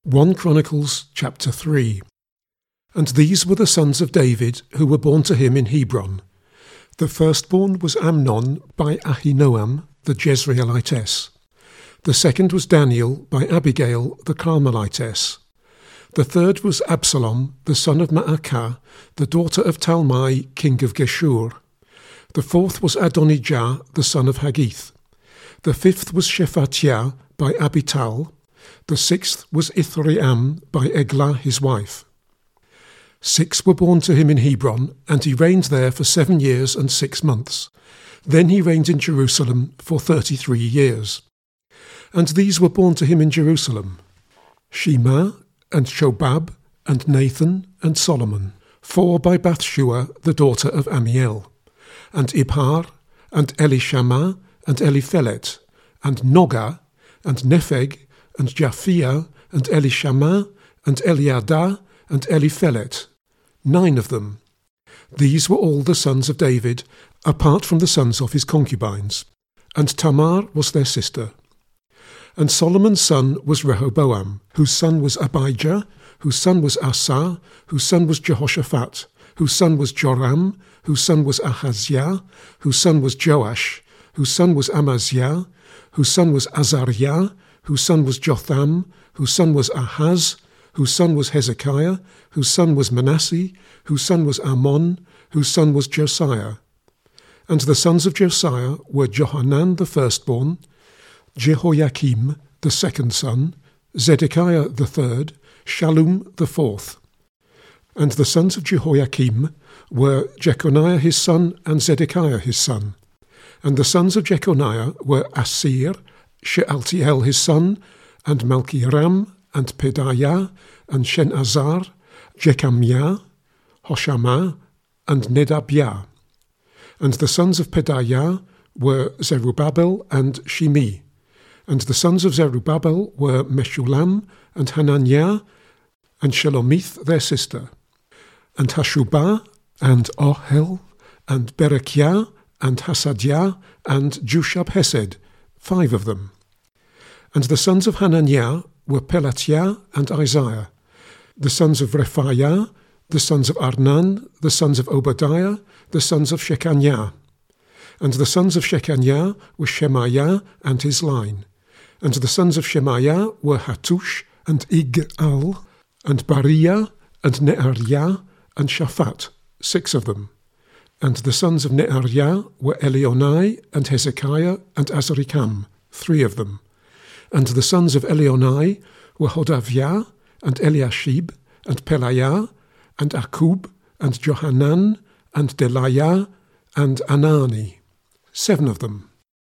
1 Chronicles chapter 3. And these were the sons of David who were born to him in Hebron. The firstborn was Amnon by Ahinoam the Jezreelitess. The second was Daniel by Abigail the Carmelitess. The third was Absalom the son of Maacah, the daughter of Talmai king of Geshur. The fourth was Adonijah the son of Haggith. The fifth was Shephatiah by Abital. The sixth was Ithream by Eglah his wife. 6 were born to him in Hebron, and he reigned there for 7 years and 6 months. Then he reigned in Jerusalem for 33 years. And these were born to him in Jerusalem: Shema, and Shobab, and Nathan, and Solomon, 4 by Bathshua the daughter of Amiel, and Ibhar, and Elishama, and Eliphelet, and Nogah, and Nepheg, and Japhia, and Elishama, and Eliadah, and Eliphelet, 9 of them. These were all the sons of David, apart from the sons of his concubines. And Tamar was their sister. And Solomon's son was Rehoboam, whose son was Abijah, whose son was Asa, whose son was Jehoshaphat, whose son was Joram, whose son was Ahaziah, whose son was Joash, whose son was Amaziah, whose son was Azariah, whose son was Jotham, whose son was Ahaz, whose son was Hezekiah, whose son was Manasseh, whose son was Amon, whose son was Josiah. And the sons of Josiah were Johanan the firstborn, Jehoiakim the second son, Zedekiah the third, Shallum the fourth. And the sons of Jehoiakim were Jeconiah his son and Zedekiah his son. And the sons of Jeconiah were Asir, Shealtiel his son, and Malchiram, and Pedaiah, and Shenazar, Jekamiah, Hoshama, and Nedabiah. And the sons of Pedaiah were Zerubbabel and Shimi. And the sons of Zerubbabel were Meshulam, and Hananiah, and Shelomith their sister. And Hashubah, and Ohel, and Berechiah, and Hasadiah, and Jushab-Hesed, 5 of them. And the sons of Hananiah were Pelatiah and Isaiah. The sons of Rephaiah, the sons of Arnan, the sons of Obadiah, the sons of Shechaniah. And the sons of Shechaniah were Shemaiah and his line. And the sons of Shemaiah were Hattush and Igal, and Bariah, and Neariah, and Shaphat, 6 of them. And the sons of Neariah were Elionai, and Hezekiah, and Azrikam, 3 of them. And the sons of Elionai were Hodaviah, and Eliashib, and Pelaiah, and Akub, and Johanan, and Delaiah, and Anani, 7 of them.